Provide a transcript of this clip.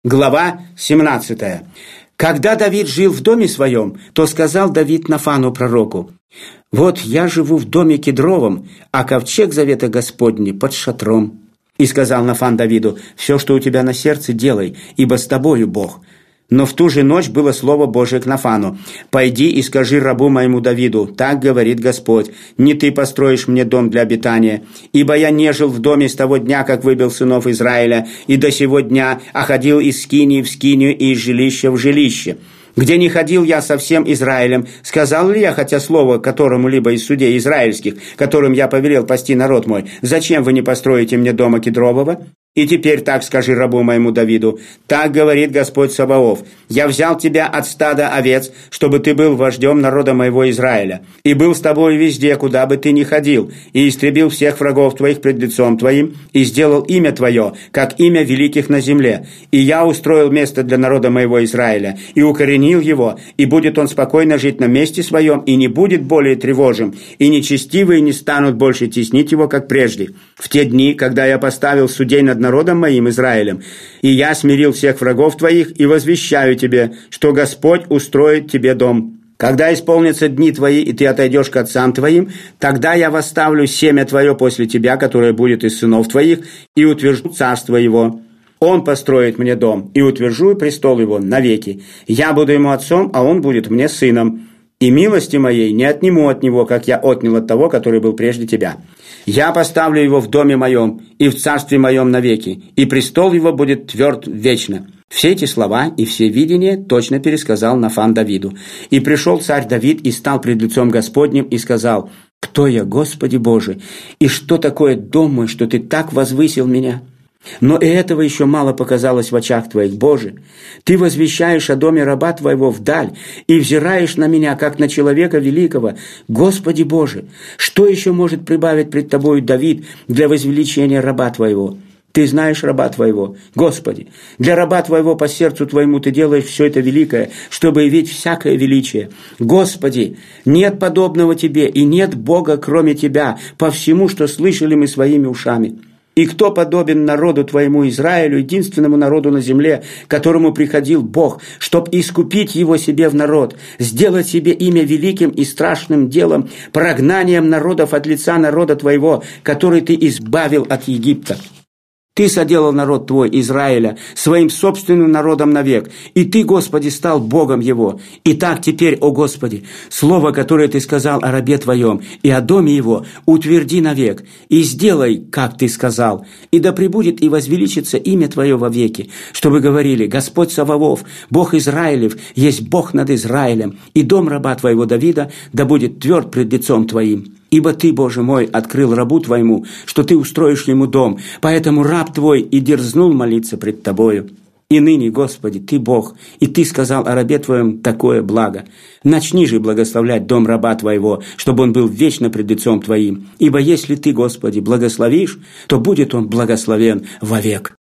Глава 17. Когда Давид жил в доме своем, то сказал Давид Нафану пророку: «Вот я живу в доме кедровом, а ковчег завета Господня под шатром». И сказал Нафан Давиду: «Все, что у тебя на сердце, делай, ибо с тобою Бог». Но в ту же ночь было слово Божие к Нафану: «Пойди и скажи рабу моему Давиду: так говорит Господь, не ты построишь мне дом для обитания, ибо я не жил в доме с того дня, как выбил сынов Израиля, и до сего дня, а ходил из скинии в скинию и из жилища в жилище. Где не ходил я со всем Израилем, сказал ли я хотя слово которому-либо из судей израильских, которым я повелел пасти народ мой: зачем вы не построите мне дома кедрового? И теперь так скажи рабу моему Давиду: так говорит Господь Саваоф: я взял тебя от стада овец, чтобы ты был вождем народа моего Израиля, и был с тобой везде, куда бы ты ни ходил, и истребил всех врагов твоих пред лицом твоим, и сделал имя твое, как имя великих на земле. И я устроил место для народа моего Израиля, и укоренил его, и будет он спокойно жить на месте своем, и не будет более тревожим, и нечестивые не станут больше теснить его, как прежде. В те дни, когда я поставил судей над народом моим Израилем, и я смирил всех врагов твоих, и возвещаю тебе, что Господь устроит тебе дом. Когда исполнятся дни твои, и ты отойдешь к отцам твоим, тогда я восставлю семя твое после тебя, которое будет из сынов твоих, и утвержу царство его. Он построит мне дом, и утвержу престол его навеки. Я буду ему отцом, а он будет мне сыном. И милости моей не отниму от него, как я отнял от того, который был прежде тебя. Я поставлю его в доме моем и в царстве моем навеки, и престол его будет тверд вечно». Все эти слова и все видения точно пересказал Нафан Давиду. И пришел царь Давид и стал пред лицом Господним и сказал: «Кто я, Господи Боже, и что такое дом мой, что ты так возвысил меня? Но и этого еще мало показалось в очах твоих, Боже. Ты возвещаешь о доме раба твоего вдаль и взираешь на меня, как на человека великого. Господи Боже, что еще может прибавить пред тобою Давид для возвеличения раба твоего? Ты знаешь раба твоего, Господи. Для раба твоего по сердцу твоему ты делаешь все это великое, чтобы явить всякое величие. Господи, нет подобного тебе, и нет Бога, кроме тебя, по всему, что слышали мы своими ушами. И кто подобен народу твоему Израилю, единственному народу на земле, которому приходил Бог, чтоб искупить его себе в народ, сделать себе имя великим и страшным делом, прогнанием народов от лица народа твоего, который ты избавил от Египта? Ты соделал народ твой, Израиля, своим собственным народом навек, и ты, Господи, стал Богом его. Итак, теперь, о Господи, слово, которое ты сказал о рабе твоем и о доме его, утверди навек, и сделай, как ты сказал, и да пребудет и возвеличится имя твое вовеки, чтобы говорили: Господь Саваоф, Бог Израилев, есть Бог над Израилем, и дом раба твоего Давида да будет тверд пред лицом твоим. Ибо ты, Боже мой, открыл рабу твоему, что ты устроишь ему дом, поэтому раб твой и дерзнул молиться пред тобою. И ныне, Господи, ты Бог, и ты сказал о рабе твоем такое благо. Начни же благословлять дом раба твоего, чтобы он был вечно пред лицом твоим. Ибо если ты, Господи, благословишь, то будет он благословен вовек».